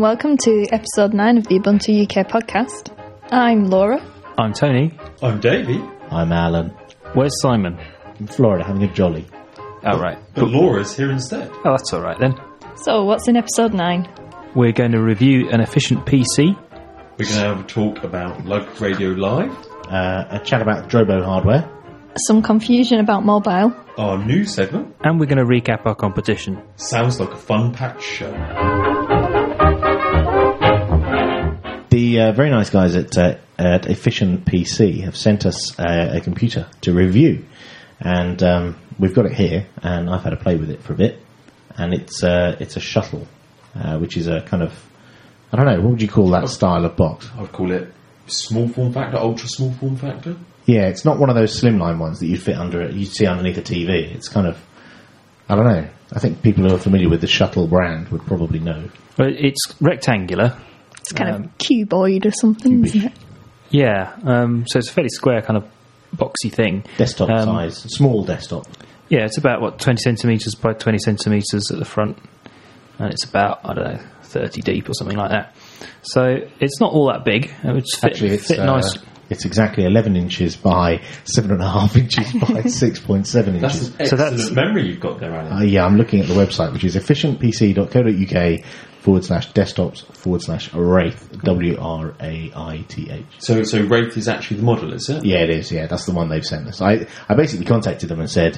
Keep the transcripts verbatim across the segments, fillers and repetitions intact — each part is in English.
and welcome to episode nine of the Ubuntu U K podcast. I'm Laura. I'm Tony. I'm Davey. I'm Alan. Where's Simon? In Florida, having a jolly. Oh, right. But Laura's here instead. Oh, that's all right then. So, what's in episode nine? We're going to review an efficient P C. We're going to have a talk about Lug Radio Live. Uh, a chat about Drobo hardware. Some confusion about mobile. Our new segment. And we're going to recap our competition. Sounds like a fun-packed show. The uh, very nice guys at, uh, at Efficient P C have sent us uh, a computer to review. And um, we've got it here, and I've had a play with it for a bit. And it's, uh, it's a shuttle, uh, which is a kind of, I don't know, what would you call that style of box? I would call it small form factor, ultra small form factor. Yeah, it's not one of those slimline ones that you'd fit under it, you'd see underneath a T V. It's kind of, I don't know. I think people who are familiar with the Shuttle brand would probably know. Well, it's rectangular. It's kind Um, of cuboid or something, cubish. isn't it? Yeah, um, so it's a fairly square kind of boxy thing. Desktop Um, size, small desktop. Yeah, it's about, what, twenty centimetres by twenty centimetres at the front. And it's about, I don't know, thirty deep or something like that. So it's not all that big. It would fit, Actually, it's fit uh, nice. It's exactly eleven inches by seven and a half inches by six point seven That's inches. an excellent So that's- memory you've got there, Alan. Uh, yeah, I'm looking at the website, which is efficientpc.co.uk forward slash desktops forward slash Wraith, W R A I T H. So, so Wraith is actually the model, is it? Yeah, it is. Yeah, that's the one they've sent us. I, I basically contacted them and said,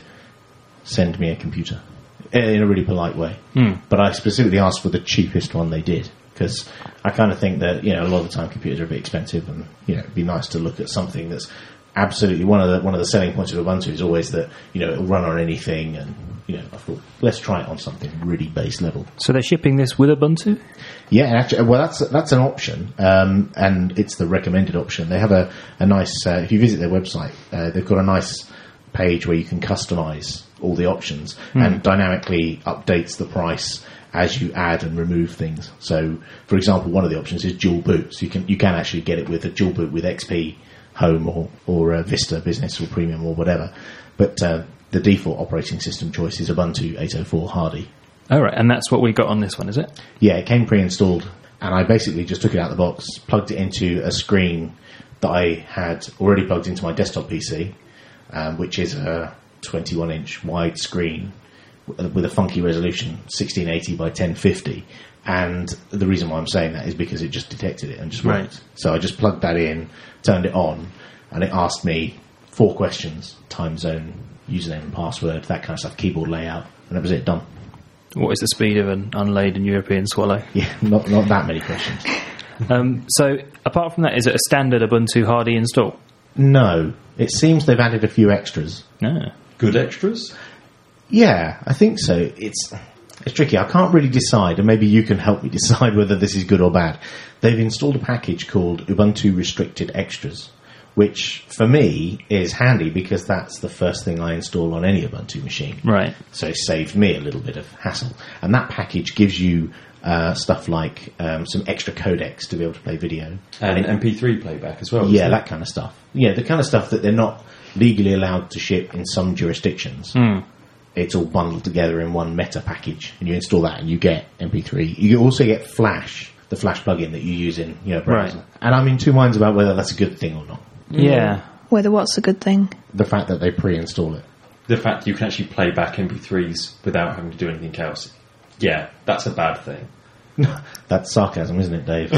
send me a computer in a really polite way. Hmm. But I specifically asked for the cheapest one they did, because I kind of think that, you know, a lot of the time computers are a bit expensive, and, you know, it'd be nice to look at something that's absolutely one of the one of the selling points of Ubuntu is always that, you know, it'll run on anything, and, you know, I thought, let's try it on something really base level. So they're shipping this with Ubuntu? Yeah, and actually, well, that's that's an option, um, and it's the recommended option. They have a, a nice, uh, if you visit their website, uh, they've got a nice page where you can customize all the options and dynamically updates the price as you add and remove things. So, for example, one of the options is dual boot. So you can you can actually get it with a dual boot with X P Home or or uh, Vista Business or Premium or whatever. But uh, the default operating system choice is Ubuntu eight oh four Hardy. Oh, right, and that's what we got on this one, is it? Yeah, it came pre-installed, and I basically just took it out of the box, plugged it into a screen that I had already plugged into my desktop P C, um, which is a twenty-one inch wide screen with a funky resolution, sixteen eighty by ten fifty. And the reason why I'm saying that is because it just detected it and just worked. Right. So I just plugged that in, turned it on, and it asked me four questions: time zone, username and password, that kind of stuff, keyboard layout, and that was it, done. What is the speed of an unladen European swallow? Yeah, not not that many questions. Um, so, apart from that, is it a standard Ubuntu Hardy install? No, it seems they've added a few extras. No. Good extras. Yeah, I think so. It's it's tricky. I can't really decide, and maybe you can help me decide whether this is good or bad. They've installed a package called Ubuntu Restricted Extras, which for me is handy because that's the first thing I install on any Ubuntu machine. Right. So it saved me a little bit of hassle. And that package gives you uh, stuff like um, some extra codecs to be able to play video. And M P three playback as well. Yeah, isn't that kind of stuff. Yeah, the kind of stuff that they're not legally allowed to ship in some jurisdictions. Mm. It's all bundled together in one meta package, and you install that and you get M P three. You also get Flash, the Flash plugin that you use in your browser. Right. And I'm in two minds about whether that's a good thing or not. Yeah. Whether what's a good thing? The fact that they pre-install it. The fact you can actually play back M P threes without having to do anything else. Yeah, that's a bad thing. That's sarcasm, isn't it, Dave?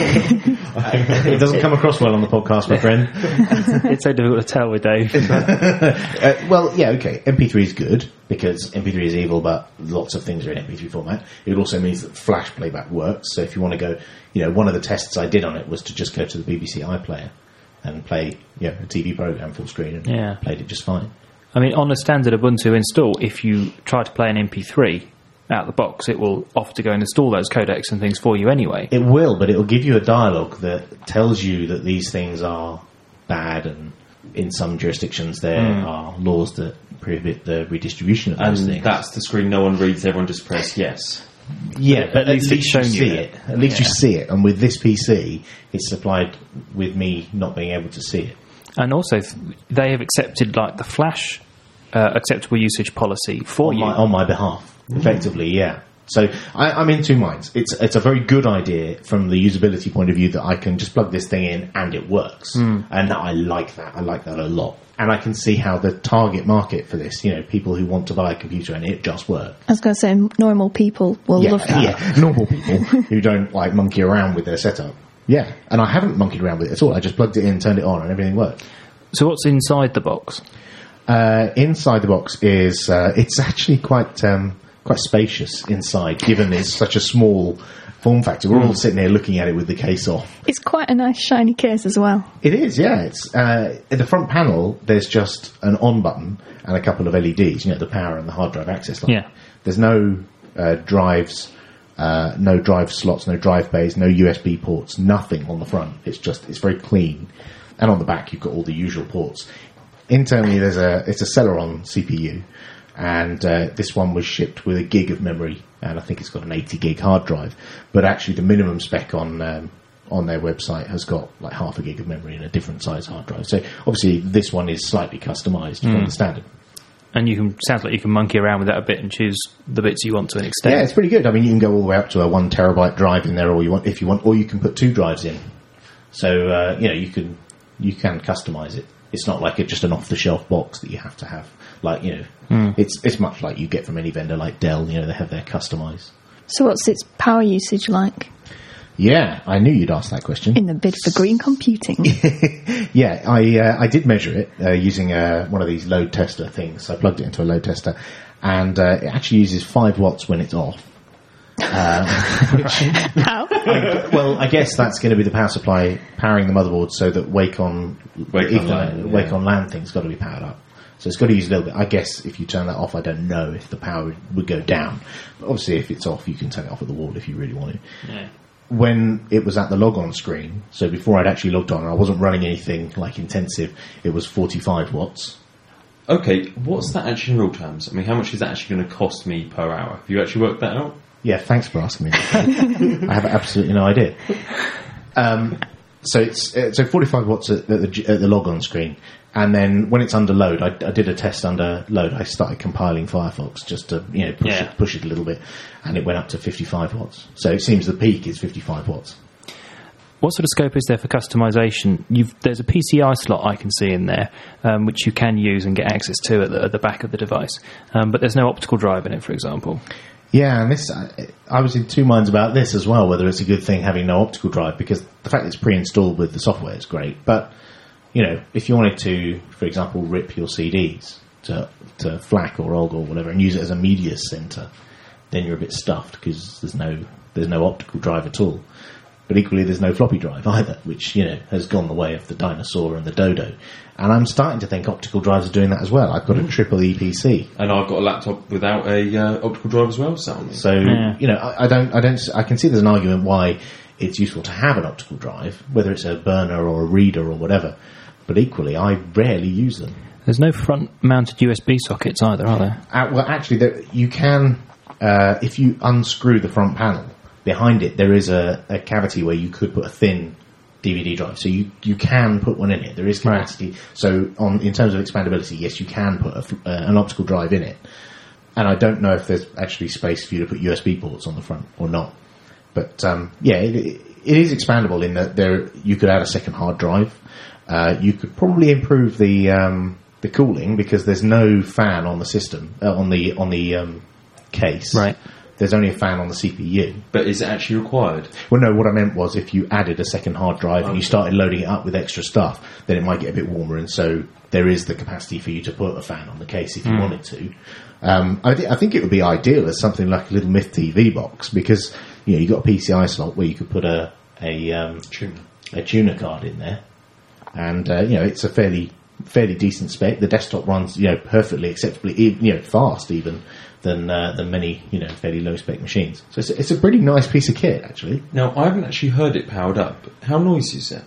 It doesn't come across well on the podcast, my friend. It's so difficult to tell with Dave. uh, well, yeah, okay. M P three is good because M P three is evil, but lots of things are in M P three format. It also means that Flash playback works. So if you want to go, you know, one of the tests I did on it was to just go to the B B C iPlayer and play, you know, a T V program full screen, and Yeah. played it just fine. I mean, on a standard Ubuntu install, if you try to play an M P three out of the box, it will offer to go and install those codecs and things for you anyway. It will, but it will give you a dialogue that tells you that these things are bad, and in some jurisdictions there Mm. are laws that prohibit the redistribution of those And things. that's the screen no one reads, everyone just press yes. Yeah, but at least, it's shown you you see it. it. At least you Yeah. see it. And with this P C, it's supplied with me not being able to see it. And also, th- they have accepted like the Flash uh, acceptable usage policy for on you. my on my behalf, effectively. Yeah, So I, I'm in two minds. It's it's a very good idea from the usability point of view that I can just plug this thing in and it works. Mm. And I like that. I like that a lot. And I can see how the target market for this, you know, people who want to buy a computer and it just works. I was going to say normal people will Yeah, love that. yeah, normal people who don't like monkey around with their setup. Yeah, and I haven't monkeyed around with it at all. I just plugged it in, turned it on, and everything worked. So what's inside the box? Uh, inside the box is uh, it's actually quite um, quite spacious inside, given it's such a small form factor. We're all sitting here looking at it with the case off. It's quite a nice shiny case as well. It is, yeah. It's uh, at the front panel. There's just an on button and a couple of L E Ds. You know, the power and the hard drive access line. Yeah. There's no uh, drives, uh, no drive slots, no drive bays, no U S B ports, nothing on the front. It's just it's very clean, and on the back you've got all the usual ports. Internally, there's a it's a Celeron C P U, and uh, this one was shipped with a gig of memory, and I think it's got an eighty gig hard drive. But actually, the minimum spec on um, on their website has got like half a gig of memory and a different size hard drive. So obviously, this one is slightly customised mm. from the standard. And you can sounds like you can monkey around with that a bit and choose the bits you want to an extent. Yeah, it's pretty good. I mean, you can go all the way up to a one terabyte drive in there, or you want if you want, or you can put two drives in. So uh, you know you can you can customise it. It's not like it's just an off-the-shelf box that you have to have. Like, you know, mm. it's it's much like you get from any vendor like Dell. You know, they have their customised. So what's its power usage like? Yeah, I knew you'd ask that question. In the bid for green computing. Yeah, I uh, I did measure it uh, using uh, one of these load tester things. So I plugged it into a load tester, and uh, it actually uses five watts when it's off. Um, which, How? I, well, I guess that's going to be the power supply powering the motherboard, so that Wacom, Wake on LAN, Wacom yeah. LAN thing's got to be powered up. So it's got to use a little bit. I guess if you turn that off, I don't know if the power would, would go down. But obviously, if it's off, you can turn it off at the wall if you really want to. Yeah. When it was at the log-on screen, so before I'd actually logged on, and I wasn't running anything like intensive, it was forty-five watts. Okay, what's that actually in real terms? I mean, how much is that actually going to cost me per hour? Have you actually worked that out? Yeah, thanks for asking me. I have absolutely no idea. Um, so it's uh, so forty-five watts at the, at the log-on screen, and then when it's under load, I, I did a test under load. I started compiling Firefox just to you know push yeah. it push it a little bit, and it went up to fifty-five watts. So it seems the peak is fifty-five watts. What sort of scope is there for customisation? You've, there's a P C I slot I can see in there, um, which you can use and get access to at the, at the back of the device, um, but there's no optical drive in it, for example. Yeah, and this I, I was in two minds about this as well, whether it's a good thing having no optical drive, because the fact that it's pre-installed with the software is great. But, you know, if you wanted to, for example, rip your C Ds to to FLAC or O G or whatever and use it as a media center, then you're a bit stuffed because there's no there's no optical drive at all. But equally, there's no floppy drive either, which, you know, has gone the way of the Dinosaur and the Dodo. And I'm starting to think optical drives are doing that as well. I've got a triple E P C. And I've got a laptop without a uh, optical drive as well, sat on me. So, Yeah. you know, I, I don't, I don't, I can see there's an argument why it's useful to have an optical drive, whether it's a burner or a reader or whatever. But equally, I rarely use them. There's no front-mounted U S B sockets either, are there? Uh, well, actually, there, you can, uh, if you unscrew the front panel, behind it there is a, a cavity where you could put a thin D V D drive. So you, you can put one in it. There is capacity. Right. So on in terms of expandability, yes, you can put a, uh, an optical drive in it. And I don't know if there's actually space for you to put U S B ports on the front or not. But um, yeah, it, it is expandable in that there you could add a second hard drive. Uh, you could probably improve the um, the cooling because there's no fan on the system uh, on the on the um, case. Right. There's only a fan on the C P U. But is it actually required? Well, no, what I meant was if you added a second hard drive Okay. and you started loading it up with extra stuff, then it might get a bit warmer, and so there is the capacity for you to put a fan on the case if you Mm. wanted to. Um, I, th- I think it would be ideal as something like a little Myth T V box because, you know, you've got a P C I slot where you could put a a, um, Tuner. a tuner card in there, and, uh, you know, it's a fairly fairly decent spec. The desktop runs, you know, perfectly, acceptably, e- you know, fast even, than uh, than many, you know, fairly low spec machines. So it's, it's a pretty nice piece of kit, actually. Now, I haven't actually heard it powered up. How noisy is it?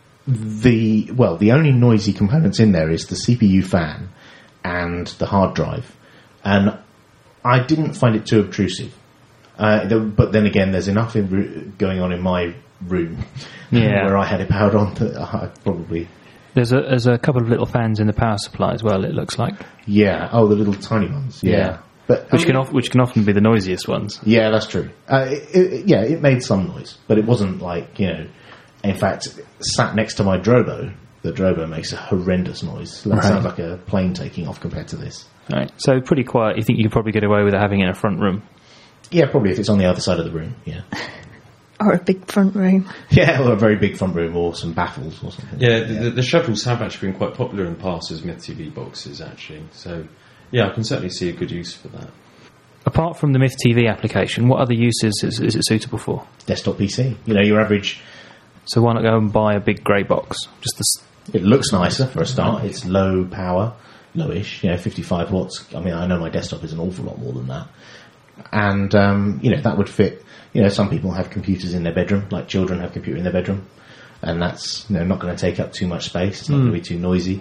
The well, the only noisy components in there is the C P U fan and the hard drive, and I didn't find it too obtrusive. Uh, there, but then again, there's enough in ru- going on in my room Yeah. where I had it powered on that I probably. There's a there's a couple of little fans in the power supply as well, it looks like. Yeah. Oh, the little tiny ones. Yeah. Yeah. But which I can mean, of, which can often be the noisiest ones. yeah, that's true. Uh, it, it, yeah, it made some noise, but it wasn't like, you know. In fact, sat next to my Drobo, the Drobo makes a horrendous noise. That Right. sounds like a plane taking off compared to this. Right. So pretty quiet. You think you could probably get away with it having it in a front room? Yeah, probably if it's on the other side of the room. Yeah, Or a big front room. yeah, or a very big front room, or some baffles or something. Yeah, the, the, the shovels have actually been quite popular in the past as Myth T V boxes, actually. So, yeah, I can certainly see a good use for that. Apart from the Myth T V application, what other uses is, is it suitable for? Desktop P C. You know, your average. So why not go and buy a big grey box? Just the s- It looks nicer for a start. It's low power, lowish. You know, fifty-five watts. I mean, I know my desktop is an awful lot more than that, and um, you know that would fit. You know, some people have computers in their bedroom, like children have a computer in their bedroom, and that's, you know, not going to take up too much space. It's not going to be too noisy.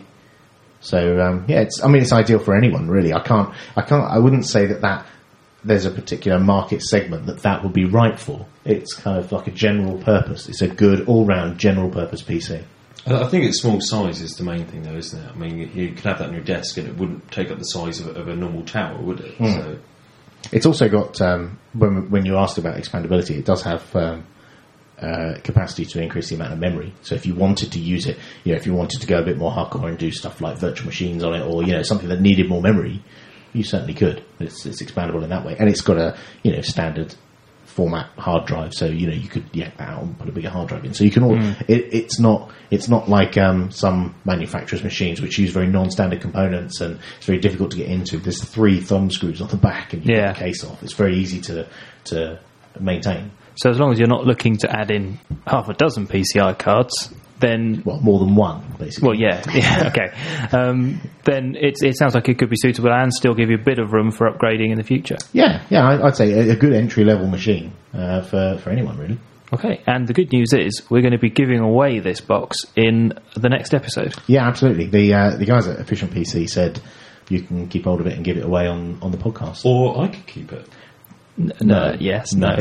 So um, yeah, it's. I mean, it's ideal for anyone, really. I can't. I can't. I wouldn't say that that there's a particular market segment that that would be right for. It's kind of like a general purpose. It's a good all-round general purpose P C. I I think its small size is the main thing, though, isn't it? I mean, you could have that on your desk and it wouldn't take up the size of a, of a normal tower, would it? So, It's also got, um, when, when you asked about expandability, it does have um, uh, capacity to increase the amount of memory. So if you wanted to use it, you know, if you wanted to go a bit more hardcore and do stuff like virtual machines on it, or, you know, something that needed more memory, you certainly could. It's, it's expandable in that way. And it's got a, you know, standard format hard drive, so, you know, you could yank that out and put a bigger hard drive in. So you can all, Mm. it, it's not, it's not like um, some manufacturers' machines which use very non-standard components and it's very difficult to get into. There's three thumb screws on the back and you Yeah. get the case off. It's very easy to to maintain. So as long as you're not looking to add in half a dozen P C I cards, then Well, more than one, basically. well, yeah, yeah, okay. Um, then it, it sounds like it could be suitable and still give you a bit of room for upgrading in the future. Yeah, yeah, I, I'd say a, a good entry-level machine uh, for, for anyone, really. Okay, and the good news is we're going to be giving away this box in the next episode. Yeah, absolutely. The uh, the guys at Efficient P C said you can keep hold of it and give it away on, on the podcast. or I could keep it. N- No, yes, no.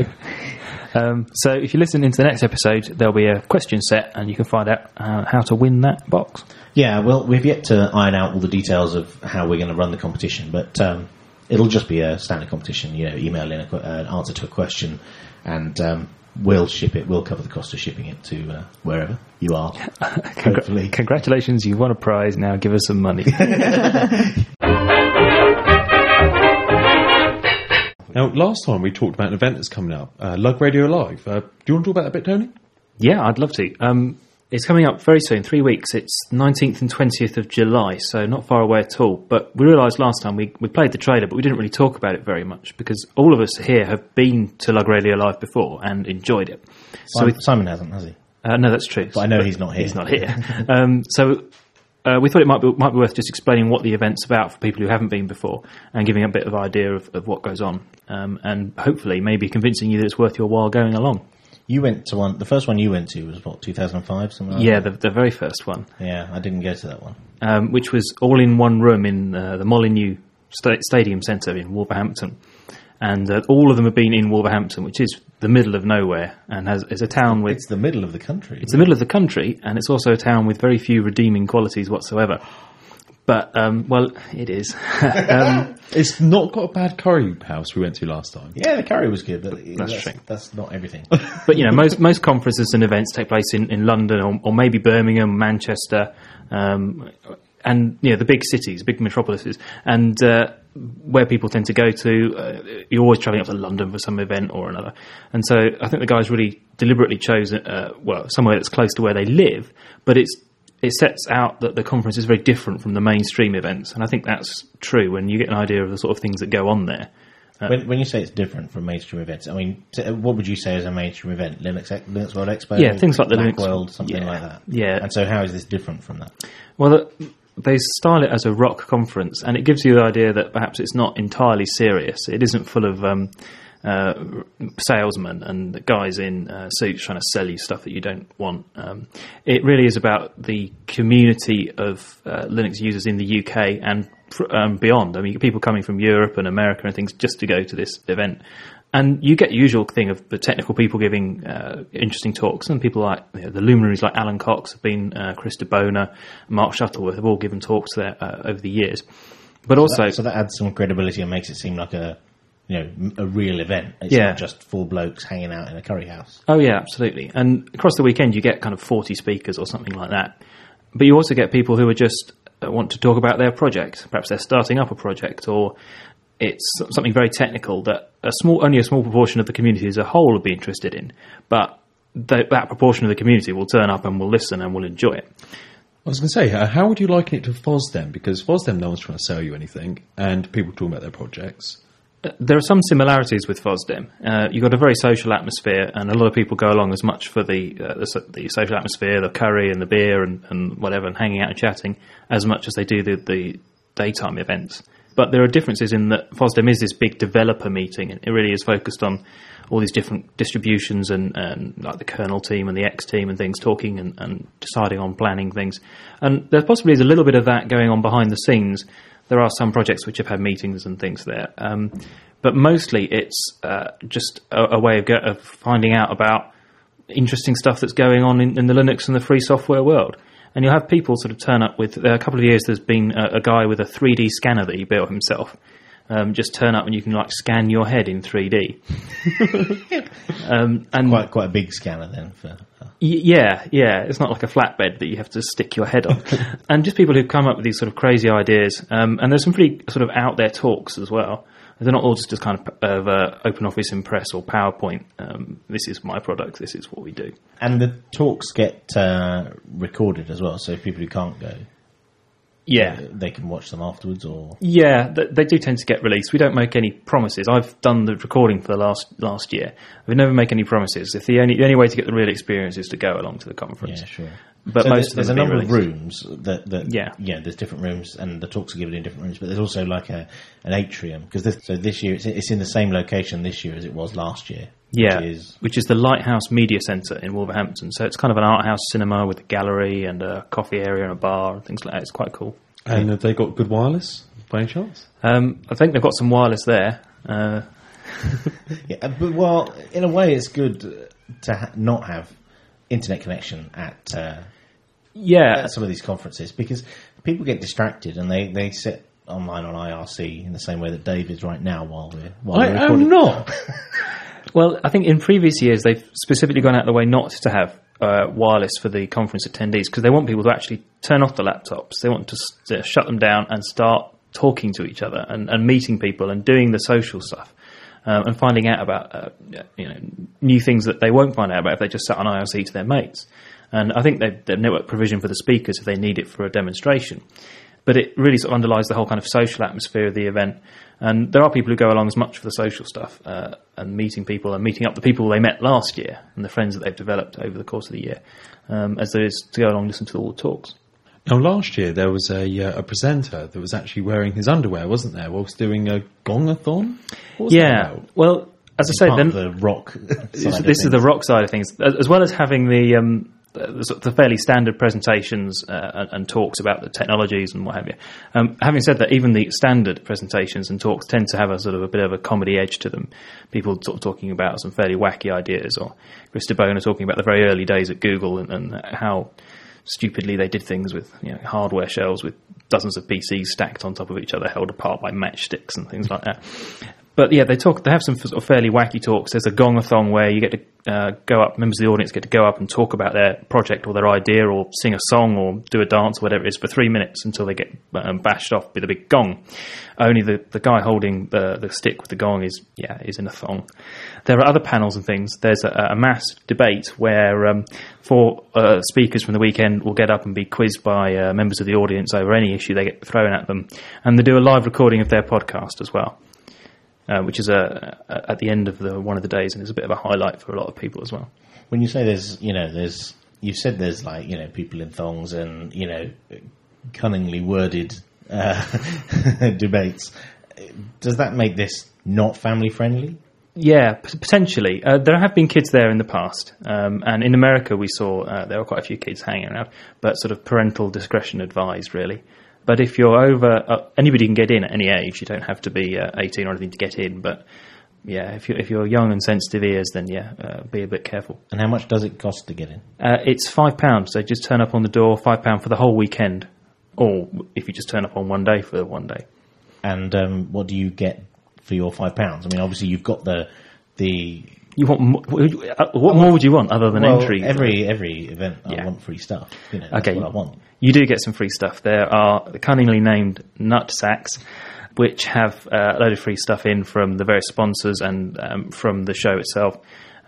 Um, so if you listen into the next episode, there'll be a question set and you can find out uh, how to win that box. Yeah, well, we've yet to iron out all the details of how we're going to run the competition, but um, it'll just be a standard competition. You know, email in a, que- uh, an answer to a question, and um, we'll ship it. We'll cover the cost of shipping it to uh, wherever you are. Hopefully. Congratulations, you've won a prize. Now give us some money. Now, last time we talked about an event that's coming up, uh, Lug Radio Live. Uh, do you want to talk about that a bit, Tony? Yeah, I'd love to. Um, it's coming up very soon, three weeks. It's nineteenth and twentieth of July, so not far away at all. But we realised last time we, we played the trailer, but we didn't really talk about it very much because all of us here have been to Lug Radio Live before and enjoyed it. So Simon, we, Simon hasn't, has he? uh, no, that's true. But I know he's not here. He's not here. um, so uh, we thought it might be, might be worth just explaining what the event's about for people who haven't been before and giving a bit of idea of, of what goes on. Um, and hopefully maybe convincing you that it's worth your while going along. You went to one. The first one you went to was what, two thousand five, something like Yeah, that. the, the very first one, Yeah, I didn't go to that one. um, which was all in one room in uh, the Molineux sta- Stadium Centre in Wolverhampton. And uh, all of them have been in Wolverhampton, which is the middle of nowhere and has is a town with... It's the middle of the country. It's the middle of the country, and it's also a town with very few redeeming qualities whatsoever. But, um, well, it is. um, It's not got a bad curry house we went to last time. Yeah, the curry was good, but that's, true. that's not everything. but, you know, most most conferences and events take place in, in London or, or maybe Birmingham, Manchester, um, and, you know, the big cities, big metropolises. And uh, where people tend to go to, uh, you're always travelling up to London for some event or another. And so I think the guys really deliberately chose, uh, well, somewhere that's close to where they live, but it's it sets out that the conference is very different from the mainstream events, and I think that's true when you get an idea of the sort of things that go on there. Uh, when, when you say it's different from mainstream events, I mean, t- what would you say is a mainstream event? Linux Linux World Expo? Yeah, things like the Black Linux- World, something yeah, like that. yeah. And so how is this different from that? Well, the, they style it as a rock conference, and it gives you the idea that perhaps it's not entirely serious. It isn't full of um, uh, salesmen and guys in uh, suits trying to sell you stuff that you don't want. Um, it really is about the community of uh, Linux users in the U K and fr- um, beyond. I mean, people coming from Europe and America and things just to go to this event. And you get the usual thing of the technical people giving uh, interesting talks, and people like, you know, the luminaries like Alan Cox have been, uh, Chris de Boner, Mark Shuttleworth have all given talks there uh, over the years. But So also, that, so that adds some credibility and makes it seem like a, you know, m- a real event. It's Yeah. not just four blokes hanging out in a curry house. oh yeah, absolutely. And across the weekend, you get kind of forty speakers or something like that. But you also get people who are just uh, want to talk about their project. Perhaps they're starting up a project, or it's something very technical that a small, only a small proportion of the community as a whole will be interested in. But th- that proportion of the community will turn up and will listen and will enjoy it. I was going to say, uh, how would you liken it to FOSDEM? Because FOSDEM, no one's trying to sell you anything, and people talking about their projects. There are some similarities with FOSDEM. Uh, you've got a very social atmosphere, and a lot of people go along as much for the, uh, the the social atmosphere, the curry and the beer and, and whatever, and hanging out and chatting, as much as they do the, the daytime events. But there are differences in that FOSDEM is this big developer meeting, and it really is focused on all these different distributions and, and like the kernel team and the X team and things, talking and, and deciding on planning things. And there possibly is a little bit of that going on behind the scenes. There are some projects which have had meetings and things there. Um, but mostly it's uh, just a, a way of, go- of finding out about interesting stuff that's going on in, in the Linux and the free software world. And you'll have people sort of turn up with, uh, a couple of years there's been a, a guy with a three D scanner that he built himself. Um, just turn up and you can like scan your head in three D. um, and Quite quite a big scanner then. For uh, y- yeah, yeah, it's not like a flatbed that you have to stick your head on. And just people who've come up with these sort of crazy ideas. Um, and there's some pretty sort of out there talks as well. They're not all just, just kind of, of uh, OpenOffice Impress or PowerPoint. Um, this is my product. This is what we do. And the talks get uh, recorded as well, so if people who can't go, Yeah. they can watch them afterwards. Or Yeah, th- they do tend to get released. We don't make any promises. I've done the recording for the last last year. We never make any promises. If the only the only way to get the real experience is to go along to the conference. yeah, sure. But so most there's, of there's them a have number been of released. rooms that, that Yeah. yeah. There's different rooms, and the talks are given in different rooms. But there's also like a an atrium, because this, so this year it's, it's in the same location this year as it was last year. Yeah, which is which is the Lighthouse Media Centre in Wolverhampton. So it's kind of an art house cinema with a gallery and a coffee area and a bar and things like that. It's quite cool. And have they got good wireless, by any chance? Um, I think they've got some wireless there. Uh, yeah, uh, but well, in a way, it's good to ha- not have internet connection at. Uh, yeah, at some of these conferences, because people get distracted and they, they sit online on I R C in the same way that Dave is right now while we're while I we're am recording. not. Well, I think in previous years they've specifically gone out of the way not to have uh, wireless for the conference attendees because they want people to actually turn off the laptops. They want to, s- to shut them down and start talking to each other and, and meeting people and doing the social stuff um, and finding out about uh, you know new things that they won't find out about if they just sat on I R C to their mates. And I think they've, they've network provision for the speakers if they need it for a demonstration. But it really sort of underlies the whole kind of social atmosphere of the event. And there are people who go along as much for the social stuff uh, and meeting people and meeting up the people they met last year and the friends that they've developed over the course of the year um, as there is to go along and listen to all the talks. Now, last year there was a uh, a presenter that was actually wearing his underwear, wasn't there, whilst doing a gongathon? What was that Yeah, about? well, as I said, Part then of the rock. this, side of this is things. the rock side of things, as as well as having the um, the, sort of the fairly standard presentations uh, and, and talks about the technologies and what have you. Um, having said that, even the standard presentations and talks tend to have a sort of a bit of a comedy edge to them. People sort of talking about some fairly wacky ideas, or Chris DeBona talking about the very early days at Google and, and how stupidly they did things with you know, hardware shelves with dozens of P Cs stacked on top of each other, held apart by matchsticks and things like that. But yeah, they talk. They have some sort of fairly wacky talks. There's a gongathon where you get to uh, go up. Members of the audience get to go up and talk about their project or their idea, or sing a song, or do a dance, or whatever it is, for three minutes until they get um, bashed off with a big gong. Only the, the guy holding the the stick with the gong is yeah is in a thong. There are other panels and things. There's a, a mass debate where um, four uh, speakers from the weekend will get up and be quizzed by uh, members of the audience over any issue they get thrown at them, and they do a live recording of their podcast as well. Uh, which is a, a, at the end of the one of the days, and is a bit of a highlight for a lot of people as well. When you say there's, you know, there's, you said there's like, you know, people in thongs and, you know, cunningly worded uh, debates. Does that make this not family friendly? Yeah, p- potentially. Uh, there have been kids there in the past, um, and in America we saw uh, there were quite a few kids hanging around, but sort of parental discretion advised, really. But if you're over, uh, anybody can get in at any age. You don't have to be uh, eighteen or anything to get in. But yeah, if you're if you're young and sensitive ears, then yeah, uh, be a bit careful. And how much does it cost to get in? Uh, it's five pounds. So just turn up on the door, five pound for the whole weekend, or if you just turn up on one day for one day. And um, what do you get for your five pounds? I mean, obviously you've got the the. You want mo- what more would you want other than well, entry? Every every event, Yeah. I want free stuff. You know, that's Okay, what I want. you do get some free stuff. There are the cunningly named nut sacks, which have uh, a load of free stuff in from the various sponsors and um, from the show itself.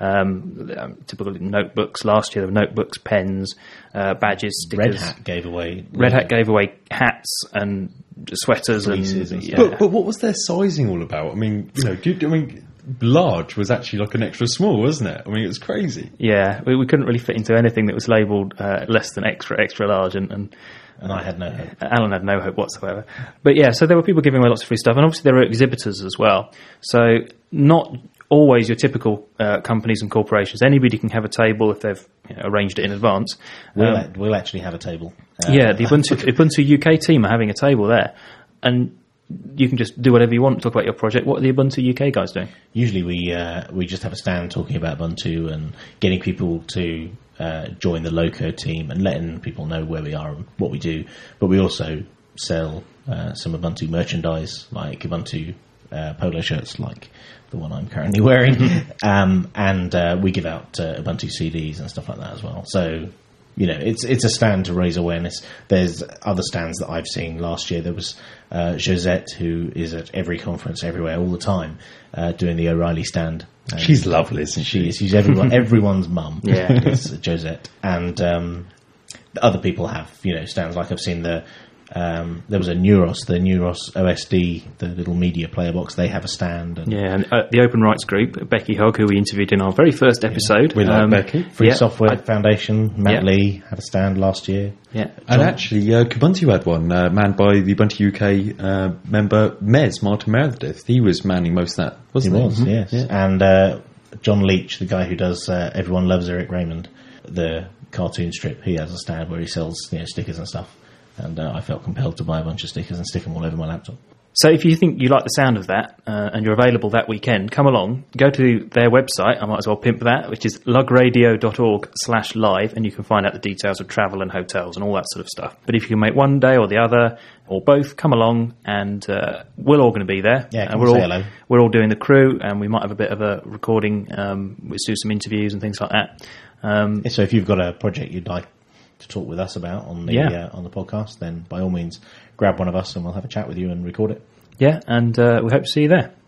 Um, um, typical notebooks. Last year there were notebooks, pens, uh, badges, stickers. Red Hat gave away. Red Hat gave away hats and sweaters Fleeces and, and yeah. stuff. But, but what was their sizing all about? I mean, you know, do, you- I mean, large was actually like an extra small, wasn't it? I mean, it was crazy. Yeah, we, we couldn't really fit into anything that was labelled uh, less than extra, extra large, and, and And I had no hope. Alan had no hope whatsoever. But yeah, so there were people giving away lots of free stuff, and obviously there were exhibitors as well. So not always your typical uh, companies and corporations. Anybody can have a table if they've you know, arranged it in advance. We'll, Um, act- we'll actually have a table. Uh, yeah, the Ubuntu, Ubuntu U K team are having a table there, and you can just do whatever you want, talk about your project. What are the Ubuntu U K guys doing? Usually we uh, we just have a stand talking about Ubuntu and getting people to uh, join the Loco team and letting people know where we are and what we do. But we also sell uh, some Ubuntu merchandise, like Ubuntu uh, polo shirts, like the one I'm currently wearing, um, and uh, we give out uh, Ubuntu C Ds and stuff like that as well. So, you know, it's it's a stand to raise awareness. There's other stands that I've seen last year. There was uh, Josette, who is at every conference everywhere all the time, uh, doing the O'Reilly stand. And She's lovely, isn't she she? is. She's everyone, everyone's mum. Yeah. is Josette, and um, other people have you know stands like I've seen the. Um, there was a Neuros, the Neuros O S D, the little media player box. They have a stand. And Yeah, and uh, the Open Rights Group, Becky Hogg, who we interviewed in our very first episode. We like Becky. Free yeah, Software I- Foundation, Matt Yeah. Lee had a stand last year. yeah, And actually, uh, Kubuntu had one, uh, manned by the Ubuntu U K uh, member Mez, Martin Meredith. He was manning most of that, He wasn't he? was, yes. And uh, John Leach, the guy who does uh, Everyone Loves Eric Raymond, the cartoon strip, he has a stand where he sells you know, stickers and stuff. And uh, I felt compelled to buy a bunch of stickers and stick them all over my laptop. So if you think you like the sound of that uh, and you're available that weekend, come along, go to their website, I might as well pimp that, which is lugradio.org slash live, and you can find out the details of travel and hotels and all that sort of stuff. But if you can make one day or the other, or both, come along, and uh, we're all going to be there. Yeah, and come we're say all hello. We're all doing the crew, and we might have a bit of a recording, um, we'll do some interviews and things like that. Um, So if you've got a project you'd like to talk with us about on the Yeah. uh, on the podcast, then by all means grab one of us and we'll have a chat with you and record it. yeah, and uh, we hope to see you there.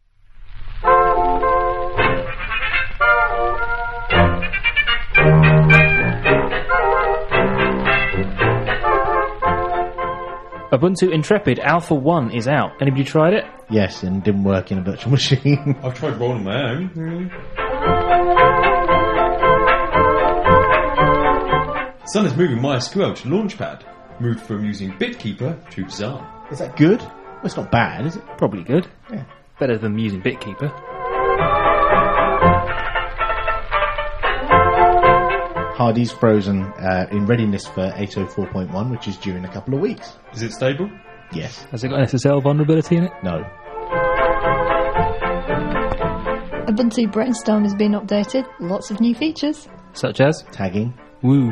Ubuntu Intrepid Alpha one is out. Anybody tried it? Yes, and didn't work in a virtual machine. I've tried rolling my own. Sun is moving MySQL to Launchpad. Moved from using BitKeeper to Xar. Is that good? Well, it's not bad, is it? Probably good. Yeah. Better than using BitKeeper. Hardy's frozen uh, in readiness for eight oh four point one, which is due in a couple of weeks. Is it stable? Yes. Has it got an S S L vulnerability in it? No. Ubuntu Brainstorm has been updated. Lots of new features. Such as? Tagging. Woo.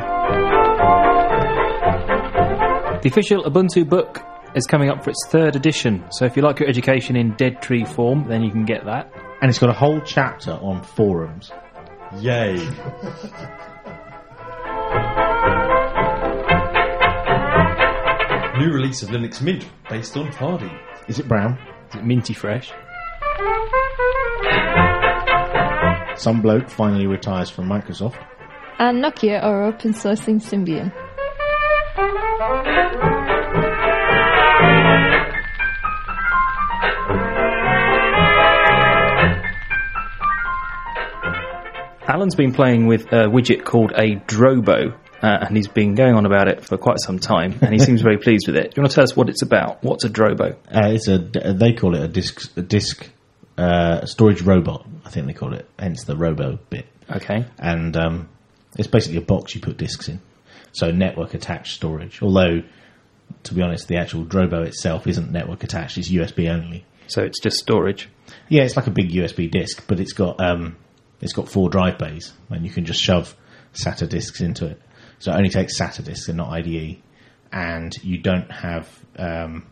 The official Ubuntu book is coming up for its third edition. So if you like your education in dead tree form, then you can get that. And it's got a whole chapter on forums. Yay. New release of Linux Mint based on Hardy. Is it brown? Is it minty fresh? Some bloke finally retires from Microsoft. And Nokia are open sourcing Symbian. Alan's been playing with a widget called a Drobo, uh, and he's been going on about it for quite some time, and he seems very pleased with it. Do you want to tell us what it's about? What's a Drobo? Uh, it's a they call it a disk a disk uh, storage robot. I think they call it, hence the robo bit. Okay. And um, it's basically a box you put disks in, so network attached storage. Although, to be honest, the actual Drobo itself isn't network attached; it's U S B only. So it's just storage. Yeah, it's like a big U S B disk, but it's got um, it's got four drive bays, and you can just shove SATA disks into it. So it only takes SATA disks and not I D E, and you don't have um,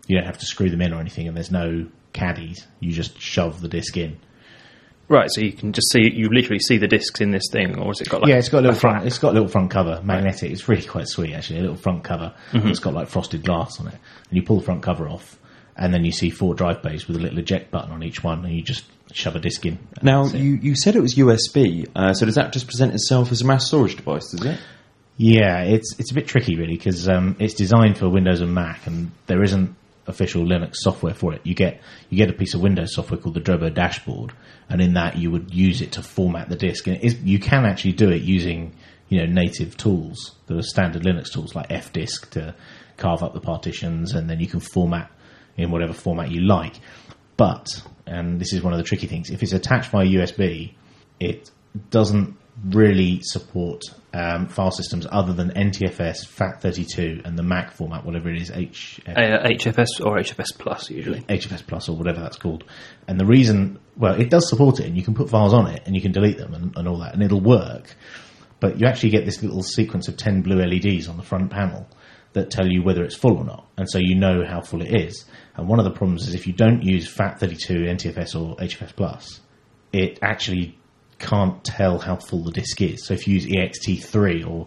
You don't have to screw them in or anything, and there's no caddies. You just shove the disc in. Right, so you can just see, you literally see the discs in this thing, or has it got like yeah, it's got a little a front. flap? It's got a little front cover, magnetic. Right. It's really quite sweet, actually. A little front cover. Mm-hmm. It's got like frosted glass on it, and you pull the front cover off, and then you see four drive bays with a little eject button on each one, and you just shove a disc in. Now, you, you said it was U S B, uh, so does that just present itself as a mass storage device, does it? Yeah, it's it's a bit tricky, really, because um, it's designed for Windows and Mac, and there isn't official Linux software for it. You get you get a piece of Windows software called the Drobo Dashboard, and in that you would use it to format the disk. And it is, you can actually do it using, you know, native tools, the standard Linux tools like Fdisk to carve up the partitions, and then you can format in whatever format you like. But, and this is one of the tricky things, if it's attached via U S B, it doesn't really support um, file systems other than N T F S, FAT thirty-two, and the Mac format, whatever it is, H F, Uh, H F S or H F S Plus, usually. H F S Plus or whatever that's called. And the reason, well, it does support it, and you can put files on it, and you can delete them and, and all that, and it'll work. But you actually get this little sequence of ten blue L E Ds on the front panel that tell you whether it's full or not, and so you know how full it is. And one of the problems is if you don't use FAT thirty-two, N T F S, or H F S Plus, it actually can't tell how full the disk is. So if you use E X T three or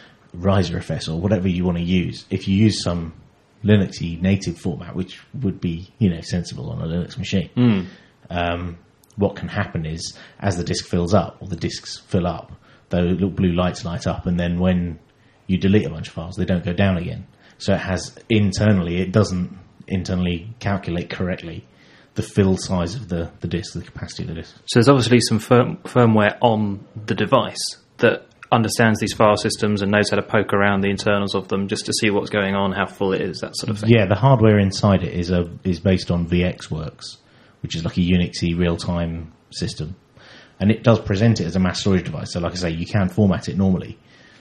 RiserFS or whatever you want to use, if you use some Linuxy native format, which would be, you know, sensible on a Linux machine, mm. um, what can happen is as the disk fills up, or the disks fill up, the little blue lights light up, and then when you delete a bunch of files, they don't go down again. So it has internally, it doesn't internally calculate correctly the fill size of the, the disk, the capacity of the disk. So there's obviously some firm, firmware on the device that understands these file systems and knows how to poke around the internals of them just to see what's going on, how full it is, that sort of thing. Yeah, the hardware inside it is a is based on VxWorks, which is like a Unixy real-time system. And it does present it as a mass storage device. So like I say, you can format it normally.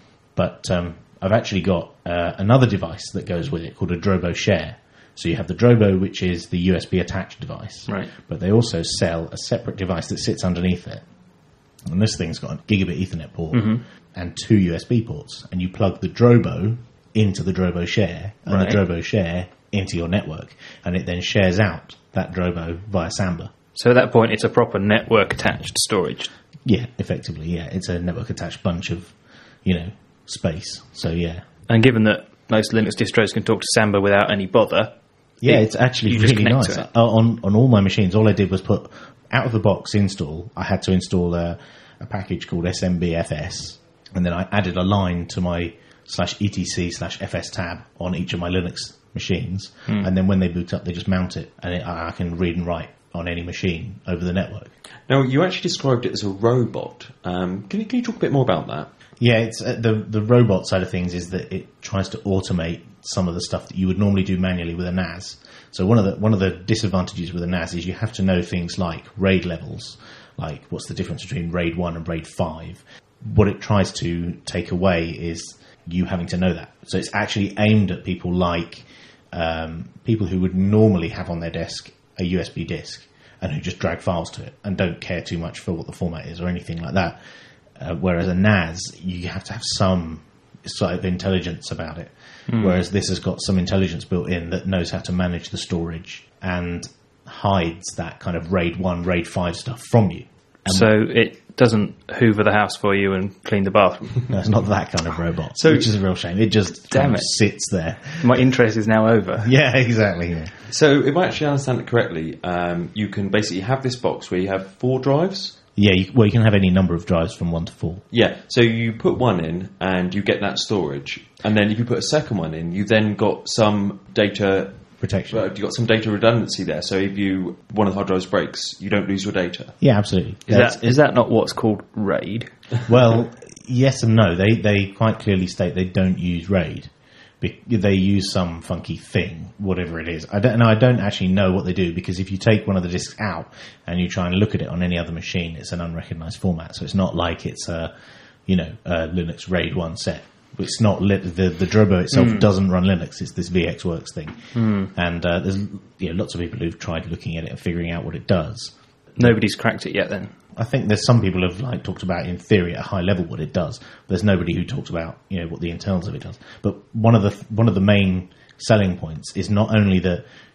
But um, I've actually got uh, another device that goes with it called a Drobo Share. So you have the Drobo, which is the U S B attached device. Right. But they also sell a separate device that sits underneath it. And this thing's got a gigabit Ethernet port mm-hmm. and two U S B ports. And you plug the Drobo into the Drobo Share and right. the Drobo Share into your network. And it then shares out that Drobo via Samba. So at that point, it's a proper network-attached storage. Yeah, effectively, yeah. It's a network-attached bunch of, you know, space. So, yeah. And given that most Linux distros can talk to Samba without any bother... Yeah, it, it's actually really nice. Uh, on on all my machines, all I did was put, out of the box install, I had to install a, a package called S M B F S, and then I added a line to my slash etc slash fs tab on each of my Linux machines, hmm. and then when they boot up, they just mount it, and it, I can read and write on any machine over the network. Now, you actually described it as a robot. Um, can you can you talk a bit more about that? Yeah, it's uh, the the robot side of things is that it tries to automate some of the stuff that you would normally do manually with a N A S. So one of the one of the disadvantages with a N A S is you have to know things like RAID levels, like what's the difference between RAID one and RAID five. What it tries to take away is you having to know that. So it's actually aimed at people like um, people who would normally have on their desk a U S B disk and who just drag files to it and don't care too much for what the format is or anything like that. Uh, whereas a N A S, you have to have some sort of intelligence about it. Mm. Whereas this has got some intelligence built in that knows how to manage the storage and hides that kind of RAID one, RAID five stuff from you. And so it doesn't hoover the house for you and clean the bathroom? No, it's not that kind of robot, so, which is a real shame. It just damn kind it. of sits there. My interest is now over. Yeah, exactly. Yeah. So if I actually understand it correctly, um, you can basically have this box where you have four drives. Yeah, you, well, you can have any number of drives from one to four. Yeah, so you put one in and you get that storage, and then if you put a second one in, you then got some data protection. Uh, you got some data redundancy there. So if you one of the hard drives breaks, you don't lose your data. Yeah, absolutely. Is that is that not what's called RAID? Well, yes and no. They they quite clearly state they don't use RAID. They use some funky thing, whatever it is. I don't know. I don't actually know what they do because if you take one of the disks out and you try and look at it on any other machine, it's an unrecognized format. So it's not like it's a, you know, a Linux RAID one set. It's not lit, the the Drobo itself mm. doesn't run Linux. It's this VxWorks thing, mm. and uh, there's you know, lots of people who've tried looking at it and figuring out what it does. Nobody's cracked it yet, then. I think there's some people who've like talked about in theory at a high level what it does. But there's nobody who talks about you know what the internals of it does. But one of the one of the main selling points is not only that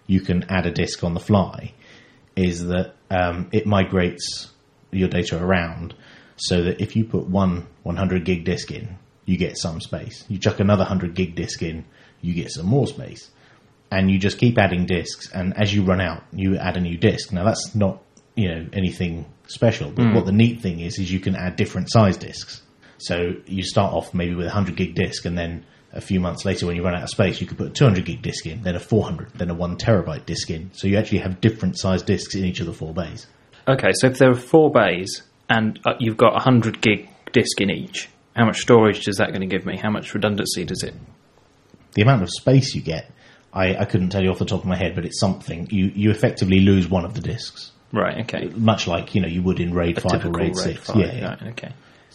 you can add a disk on the fly, is that um, it migrates your data around so that if you put one one hundred gig disk in, you get some space. You chuck another one hundred gig disk in, you get some more space. And you just keep adding disks, and as you run out, you add a new disk. Now, that's not, you know, anything special, but mm. what the neat thing is, is you can add different size disks. So you start off maybe with a one hundred gig disk, and then a few months later, when you run out of space, you could put a two hundred gig disk in, then a four hundred, then a one terabyte disk in. So you actually have different size disks in each of the four bays. Okay, so if there are four bays, and uh, you've got a one hundred gig disk in each, how much storage is that going to give me? How much redundancy does it? The amount of space you get, I, I couldn't tell you off the top of my head, but it's something. You you effectively lose one of the disks. Right, okay. Much like, you know, you would in RAID a five or RAID, RAID six. five, yeah, yeah. Right, okay.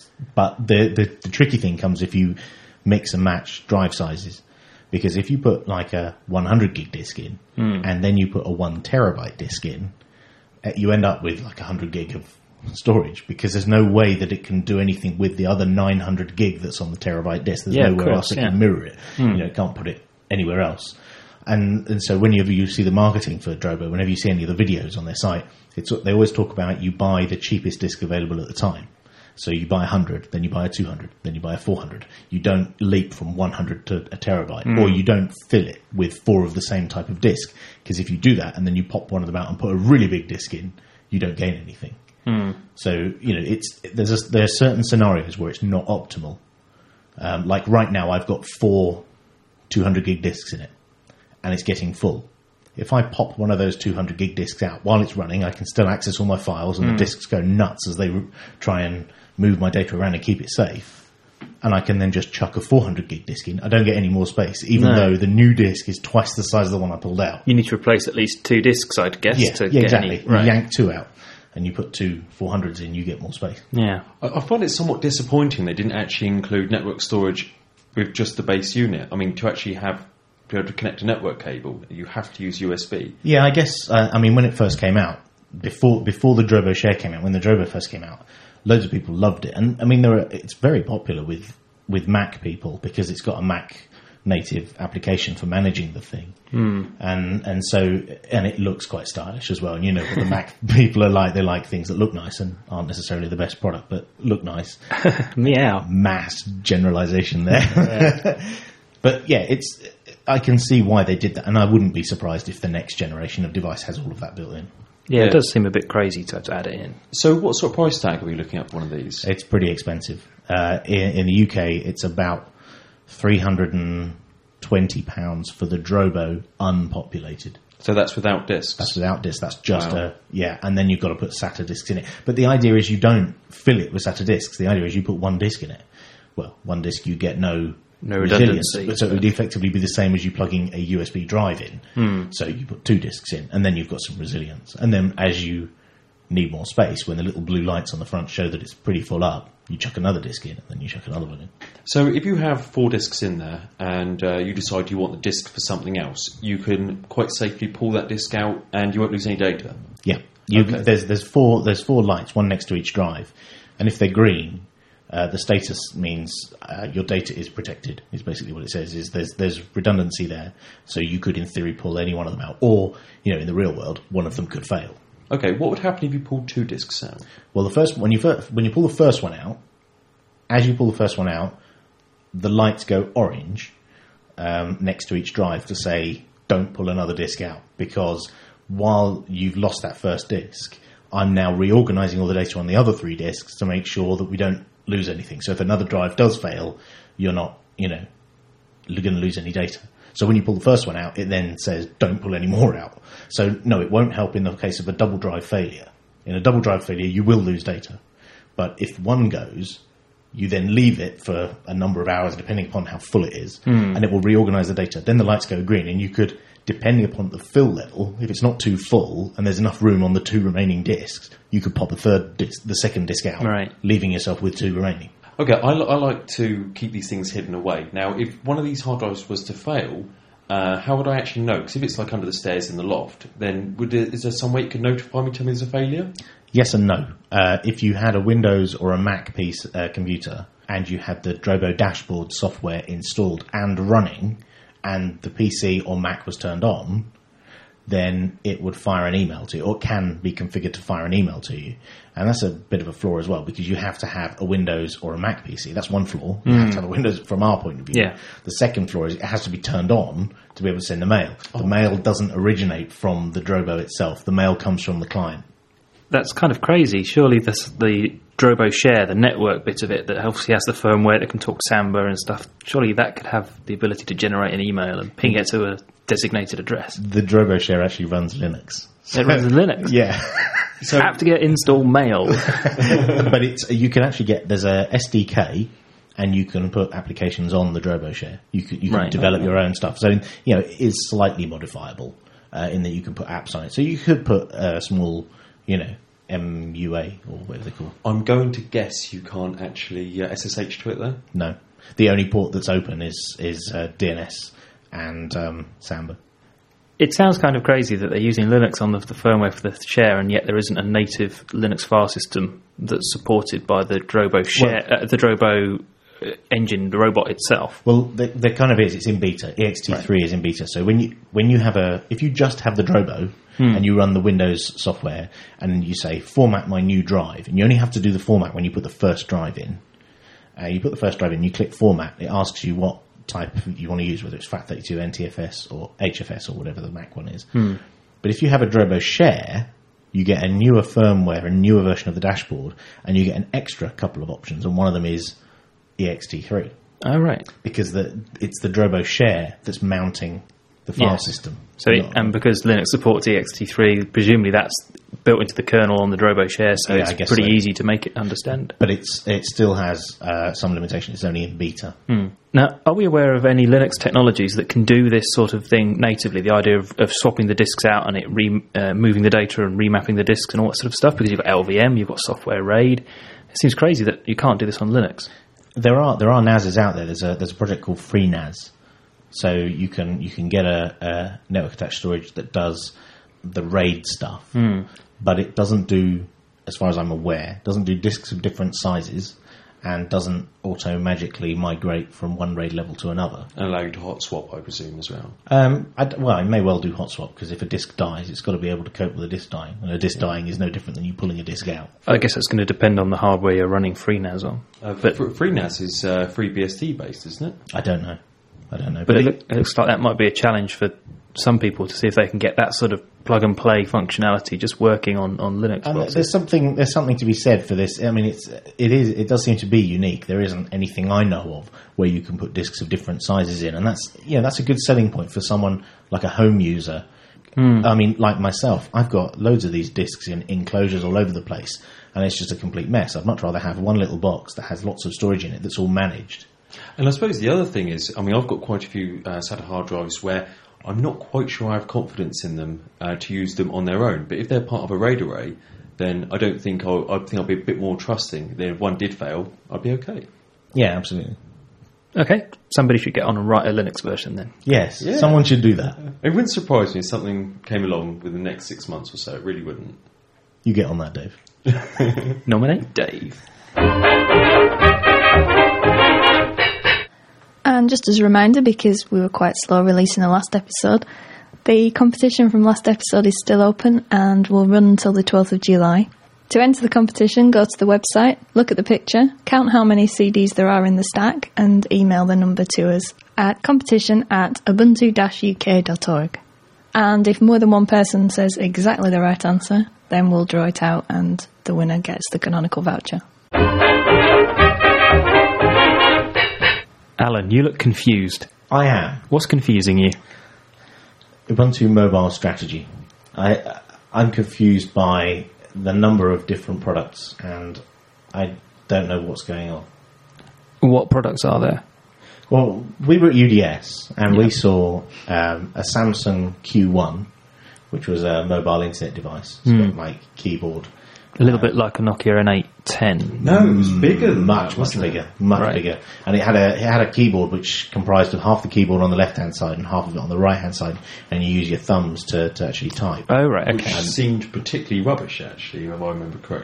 But the, the the tricky thing comes if you mix and match drive sizes. Because if you put like a one hundred gig disk in, mm. and then you put a one terabyte disk in, you end up with like one hundred gig of storage, because there's no way that it can do anything with the other nine hundred gig that's on the terabyte disk. There's yeah, nowhere course, else that yeah. can mirror it. Mm. You know, it can't put it anywhere else. And and so whenever you see the marketing for Drobo, whenever you see any of the videos on their site, it's they always talk about you buy the cheapest disk available at the time. So you buy a one hundred, then you buy a two hundred, then you buy a four hundred. You don't leap from one hundred to a terabyte, mm. or you don't fill it with four of the same type of disk. Because if you do that and then you pop one of them out and put a really big disk in, you don't gain anything. Mm. So, you know, it's there's a, there are certain scenarios where it's not optimal. Um, like right now, I've got four two hundred gig disks in it, and it's getting full. If I pop one of those two hundred gig disks out while it's running, I can still access all my files, and mm. the disks go nuts as they re- try and move my data around and keep it safe. And I can then just chuck a four hundred gig disk in. I don't get any more space, even no. though the new disk is twice the size of the one I pulled out. You need to replace at least two disks, I'd guess. Yeah, to yeah get exactly. Any, right. You yank two out, and you put two four hundreds in, you get more space. Yeah, I, I find it somewhat disappointing they didn't actually include network storage with just the base unit. I mean, to actually have be able to connect a network cable, you have to use U S B. Yeah, I guess. Uh, I mean, when it first came out, before before the Drobo Share came out, when the Drobo first came out, loads of people loved it, and I mean, there are, it's very popular with with Mac people because it's got a Mac native application for managing the thing, mm. and and so and it looks quite stylish as well. And you know what the Mac people are like; they like things that look nice and aren't necessarily the best product, but look nice. Meow. Mass generalization there, yeah. But yeah, it's. I can see why they did that, and I wouldn't be surprised if the next generation of device has all of that built in. Yeah, yeah. It does seem a bit crazy to have to add it in. So what sort of price tag are we looking at for one of these? It's pretty expensive. Uh, in, in the U K, it's about three hundred twenty pounds for the Drobo unpopulated. So that's without discs? That's without discs. That's just wow. a... Yeah, and then you've got to put SATA discs in it. But the idea is you don't fill it with SATA discs. The idea is you put one disc in it. Well, one disc, you get no... No redundancy. So it would effectively be the same as you plugging a U S B drive in. Mm. So you put two discs in, and then you've got some resilience. And then as you need more space, when the little blue lights on the front show that it's pretty full up, you chuck another disc in, and then you chuck another one in. So if you have four discs in there, and uh, you decide you want the disc for something else, you can quite safely pull that disc out, and you won't lose any data? Yeah. You, okay. There's there's four there's four lights, one next to each drive, and if they're green, Uh, the status means uh, your data is protected, is basically what it says. Is there's there's redundancy there, so you could in theory pull any one of them out, or you know in the real world one of them could fail. Okay, what would happen if you pulled two discs out? Well, the first when you first, when you pull the first one out, as you pull the first one out, the lights go orange um, next to each drive to say don't pull another disc out, because while you've lost that first disc, I'm now reorganizing all the data on the other three discs to make sure that we don't lose anything. So if another drive does fail, you're not, you know, going to lose any data. So when you pull the first one out, it then says don't pull any more out. So no, it won't help in the case of a double drive failure. In a double drive failure, you will lose data. But if one goes, you then leave it for a number of hours, depending upon how full it is, mm. and it will reorganize the data. Then the lights go green, and you could, depending upon the fill level, if it's not too full and there's enough room on the two remaining discs, you could pop the third disc, the second disc out, right. leaving yourself with two remaining. Okay, I, I like to keep these things hidden away. Now, if one of these hard drives was to fail, uh, how would I actually know? Because if it's like under the stairs in the loft, then would it, is there some way you could notify me, tell me there's a failure? Yes and no. Uh, if you had a Windows or a Mac piece uh, computer and you had the Drobo dashboard software installed and running, and the P C or Mac was turned on, then it would fire an email to you, or can be configured to fire an email to you. And that's a bit of a flaw as well, because you have to have a Windows or a Mac P C. That's one flaw. You mm. have to have a Windows from our point of view. Yeah. The second flaw is it has to be turned on to be able to send the mail. The oh. mail doesn't originate from the Drobo itself. The mail comes from the client. That's kind of crazy. Surely this, the Drobo Share, the network bit of it, that obviously has the firmware that can talk Samba and stuff, surely that could have the ability to generate an email and ping it to a designated address. The Drobo Share actually runs Linux. So it runs Linux? Yeah. So have to get install mail. But it's you can actually get, there's a S D K, and you can put applications on the Drobo Share. You can, you can right. develop your own stuff. So, you know, it is slightly modifiable uh, in that you can put apps on it. So you could put a small, you know, M U A or whatever they call it. I'm going to guess you can't actually uh, S S H to it, though? No. The only port that's open is, is uh, D N S and um, Samba. It sounds kind of crazy that they're using Linux on the, the firmware for the Share, and yet there isn't a native Linux file system that's supported by the Drobo Share, well, uh, the Drobo engine, the robot itself. Well, there, there kind of is. It's in beta. E X T three right. is in beta. So when you when you have a, if you just have the Drobo hmm. and you run the Windows software and you say format my new drive, and you only have to do the format when you put the first drive in. Uh, you put the first drive in, you click format. It asks you what type you want to use, whether it's FAT thirty-two, N T F S, or H F S, or whatever the Mac one is. Hmm. But if you have a Drobo Share, you get a newer firmware, a newer version of the dashboard, and you get an extra couple of options, and one of them is E X T three. Oh, right. Because the, it's the Drobo Share that's mounting the file yes. system. So, it, and because Linux supports E X T three, presumably that's built into the kernel on the Drobo Share, so yeah, it's pretty so. easy to make it understand. But it's it still has uh, some limitations. It's only in beta. Hmm. Now, are we aware of any Linux technologies that can do this sort of thing natively, the idea of, of swapping the disks out and it re, uh, moving the data and remapping the disks and all that sort of stuff? Because you've got L V M, you've got Software RAID. It seems crazy that you can't do this on Linux. There are there are N A Ses out there. There's a there's a project called FreeNAS. So you can you can get a, a network attached storage that does the RAID stuff, mm. but it doesn't do, as far as I'm aware, doesn't do disks of different sizes, and doesn't auto magically migrate from one RAID level to another. And allow you to hot swap, I presume, as well. Um, I, well, it may well do hot swap, because if a disk dies, it's got to be able to cope with a disk dying, and a disk yeah. dying is no different than you pulling a disk out. I guess it's going to depend on the hardware you're running FreeNAS on. Uh, but FreeNAS is uh, FreeBSD based, isn't it? I don't know. I don't know. But, but it, look, it looks like that might be a challenge for some people to see if they can get that sort of plug and play functionality just working on, on Linux and boxes. There's something there's something to be said for this. I mean, it's it is it does seem to be unique. There isn't anything I know of where you can put disks of different sizes in, and that's yeah, that's a good selling point for someone like a home user. Mm. I mean, like myself, I've got loads of these disks in enclosures all over the place, and it's just a complete mess. I'd much rather have one little box that has lots of storage in it that's all managed. And I suppose the other thing is, I mean, I've got quite a few uh, SATA hard drives where I'm not quite sure I have confidence in them uh, to use them on their own. But if they're part of a RAID array, then I don't think I'll, I think I'll be a bit more trusting. Then if one did fail, I'd be okay. Yeah, absolutely. Okay, somebody should get on and write a Linux version then. Yes, yeah. Someone should do that. It wouldn't surprise me if something came along within the next six months or so. It really wouldn't. You get on that, Dave. Nominate Dave. And just as a reminder, because we were quite slow releasing the last episode, the competition from last episode is still open and will run until the twelfth of July. To enter the competition, go to the website, look at the picture, count how many C Ds there are in the stack, and email the number to us at competition at ubuntu dash u k dot org. And if more than one person says exactly the right answer, then we'll draw it out and the winner gets the Canonical voucher. Alan, you look confused. I am. What's confusing you? Ubuntu mobile strategy. I, I'm confused by the number of different products, and I don't know what's going on. What products are there? Well, we were at U D S, and yeah. we saw um, a Samsung Q one, which was a mobile internet device. It's mm. got like keyboard. A little um, bit like a Nokia N eight ten. No, it was bigger than much, that, much bigger, it? much right. bigger. And it had a it had a keyboard which comprised of half the keyboard on the left hand side and half of it on the right hand side, and you use your thumbs to, to actually type. Oh right, okay. Which seemed particularly rubbish, actually, if I remember correctly.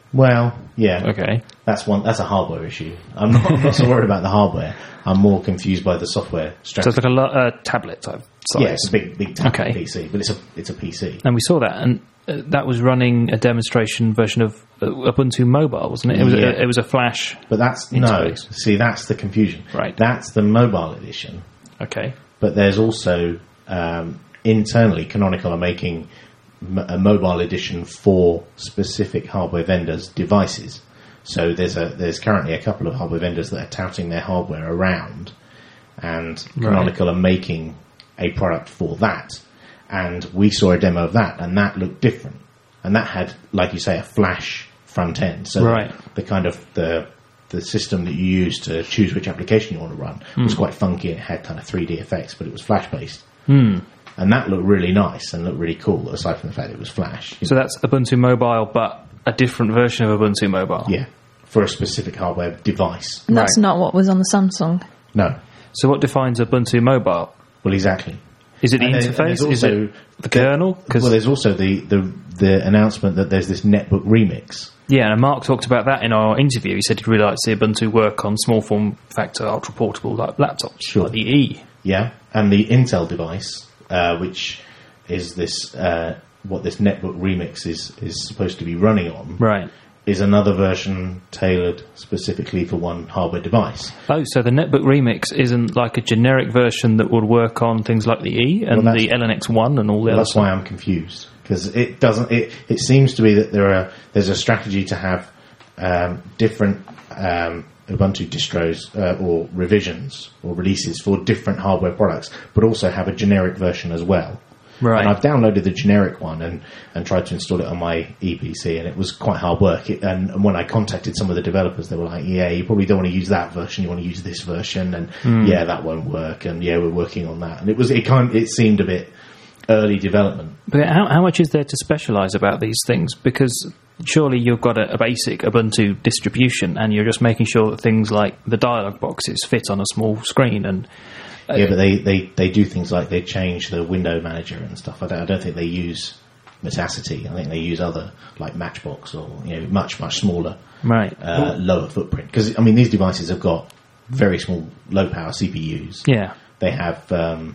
Well, yeah. Okay. That's one. That's a hardware issue. I'm not, I'm not so worried about the hardware. I'm more confused by the software So strategy. it's like a lo- uh, tablet type size. Yeah, it's a big, big tablet Okay. P C, but it's a it's a P C. And we saw that, and uh, that was running a demonstration version of uh, Ubuntu Mobile, wasn't it? It was, Yeah. a, it was a Flash. But that's no. Interface. See, that's the confusion. Right. That's the mobile edition. Okay. But there's also um, internally, Canonical are making m- a mobile edition for specific hardware vendors' devices. So there's a there's currently a couple of hardware vendors that are touting their hardware around, and Canonical are making a product for that. And we saw a demo of that, and that looked different. And that had, like you say, a Flash front end. So Right. the kind of the the system that you use to choose which application you want to run was quite funky. It had kind of three D effects, but it was Flash based. Hmm. And that looked really nice and looked really cool, aside from the fact that it was Flash. So that's Ubuntu Mobile, but a different version of Ubuntu Mobile. Yeah, for a specific hardware device. And that's Right. not what was on the Samsung. No. So what defines Ubuntu Mobile? Well, exactly. Is it the And there- and interface? there's Is also- it the kernel? 'Cause- Well, there's also the, the, the announcement that there's this netbook remix. yeah, and Mark talked about that in our interview. He said he'd really like to see Ubuntu work on small form factor, ultra portable like laptops, Sure. like the E. Yeah, and the Intel device, uh, which is this uh, what this netbook remix is is supposed to be running on, Right. is another version tailored specifically for one hardware device. Oh, so the Netbook Remix isn't like a generic version that would work on things like the E and Well, that's- the L N X one and all the Well, other that's why I'm confused, because it doesn't. It, it seems to be that there are there's a strategy to have um, different um, Ubuntu distros uh, or revisions or releases for different hardware products, but also have a generic version as well. Right. And I've downloaded the generic one and, and tried to install it on my E P C, and it was quite hard work. It, and, and when I contacted some of the developers, they were like, yeah, you probably don't want to use that version, you want to use this version, and yeah, that won't work, and yeah, we're working on that. And it was it kind it seemed a bit early development. But how, how much is there to specialise about these things? Because surely you've got a, a basic Ubuntu distribution and you're just making sure that things like the dialog boxes fit on a small screen. And uh, Yeah, but they, they, they do things like they change the window manager and stuff. I don't, I don't think they use Metacity. I think they use other, like Matchbox or, you know, much, much smaller, Right. uh, lower footprint. Because, I mean, these devices have got very small, low-power C P Us. Yeah. They have um,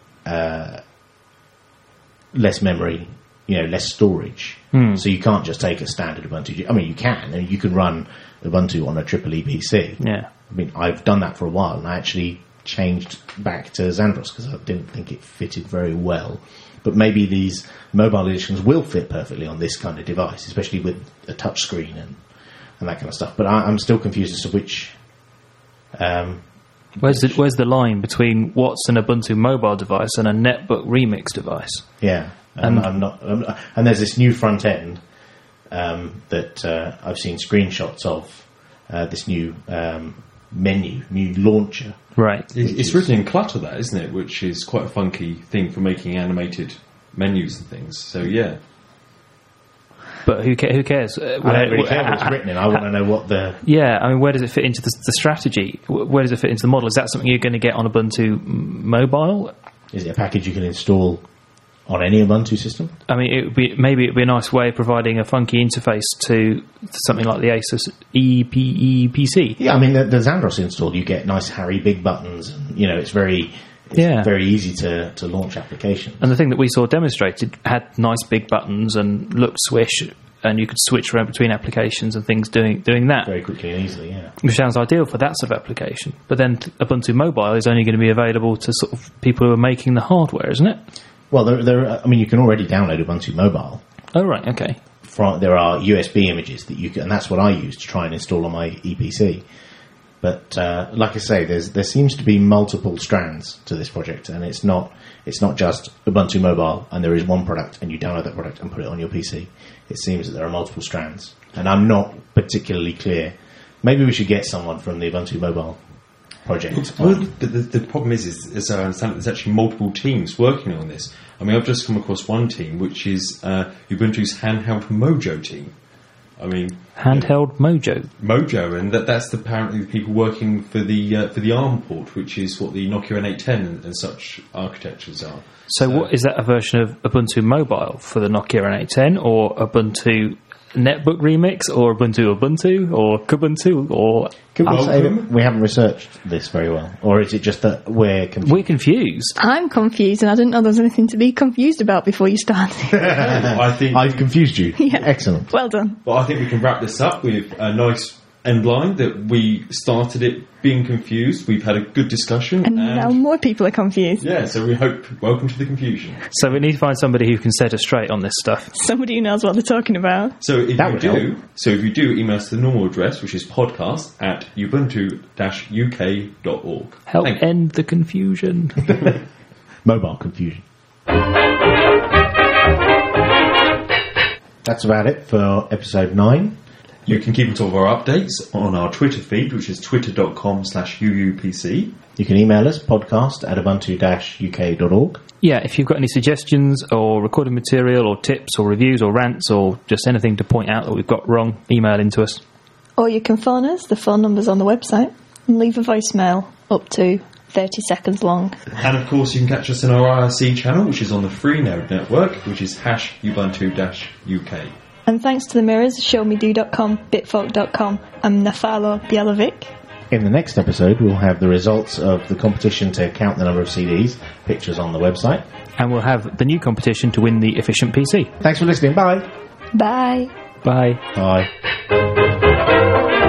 uh, less memory, you know, less storage. Hmm. So you can't just take a standard Ubuntu. I mean, you can, and you can run Ubuntu on a triple E P C. Yeah. I mean, I've done that for a while, and I actually changed back to Xandros because I didn't think it fitted very well. But maybe these mobile editions will fit perfectly on this kind of device, especially with a touch screen and, and that kind of stuff. But I, I'm still confused as to which... Um, Where's the, where's the line between what's an Ubuntu mobile device and a Netbook Remix device? yeah, and I'm not... I'm not and there's this new front end um, that uh, I've seen screenshots of, uh, this new um, menu, new launcher. Right. It- It's written in Clutter, that, isn't it? Which is quite a funky thing for making animated menus and things. So, yeah. But who, ca- who cares? Uh, I don't where- really care where- what it's written in. I want to know what the... Yeah, I mean, where does it fit into the, the strategy? Wh- Where does it fit into the model? Is that something you're going to get on Ubuntu m- mobile? Is it a package you can install on any Ubuntu system? I mean, it would be maybe it would be a nice way of providing a funky interface to something like the Asus E P E P C. Yeah, I mean, the, the Xandros install, you get nice, hairy, big buttons, and, you know, it's very... It's Yeah. very easy to, to launch applications. And the thing that we saw demonstrated had nice big buttons and looked swish, and you could switch around between applications and things doing doing that. Very quickly and easily, yeah. Which sounds ideal for that sort of application. But then t- Ubuntu Mobile is only going to be available to sort of people who are making the hardware, isn't it? Well, there, there, I mean, you can already download Ubuntu Mobile. Oh, right, okay. From, there are U S B images that you can, and that's what I use to try and install on my E P C. But uh, like I say, there's there seems to be multiple strands to this project, and it's not it's not just Ubuntu Mobile, and there is one product, and you download that product and put it on your P C. It seems that there are multiple strands, and I'm not particularly clear. Maybe we should get someone from the Ubuntu Mobile project. Well, the, the, the problem is, is, as I understand it, there's actually multiple teams working on this. I mean, I've just come across one team, which is uh, Ubuntu's handheld Mojo team. I mean, Handheld Mojo. Mojo, and that, that's apparently the people working for the uh, for the ARM port, which is what the Nokia N eight ten and, and such architectures are. So, what is that a version of Ubuntu Mobile for the Nokia N eight ten, or Ubuntu Netbook Remix or Ubuntu Ubuntu or Kubuntu or... Could we say Welcome. that we haven't researched this very well? Or is it just that we're confused? We're confused. I'm confused, and I didn't know there was anything to be confused about before you started. I think. I've confused you. Yeah. Excellent. Well done. Well, I think we can wrap this up with a nice end line that we started it being confused. We've had a good discussion, And now more people are confused. yeah. So we hope. Welcome to the confusion. So we need to find somebody who can set us straight on this stuff. Somebody who knows what they're talking about. So if That you would do, help. so if you do, email us to the normal address, which is podcast at ubuntu dash u k dot org. Help Thank you. end the confusion. Mobile confusion. That's about it for episode nine. You can keep on top of our updates on our Twitter feed, which is twitter.com slash UUPC. You can email us, podcast at ubuntu dash u k dot org. Yeah, if you've got any suggestions or recording material or tips or reviews or rants or just anything to point out that we've got wrong, email into us. Or you can phone us, the phone number's on the website, and leave a voicemail up to thirty seconds long. And of course, you can catch us in our I R C channel, which is on the Freenode network, which is hash ubuntu dash U K. And thanks to the mirrors, show me do dot com, bitfolk dot com, and Nafalo Bielovic. In the next episode, we'll have the results of the competition to count the number of C Ds, pictures on the website. And we'll have the new competition to win the efficient P C. Thanks for listening. Bye. Bye. Bye. Bye.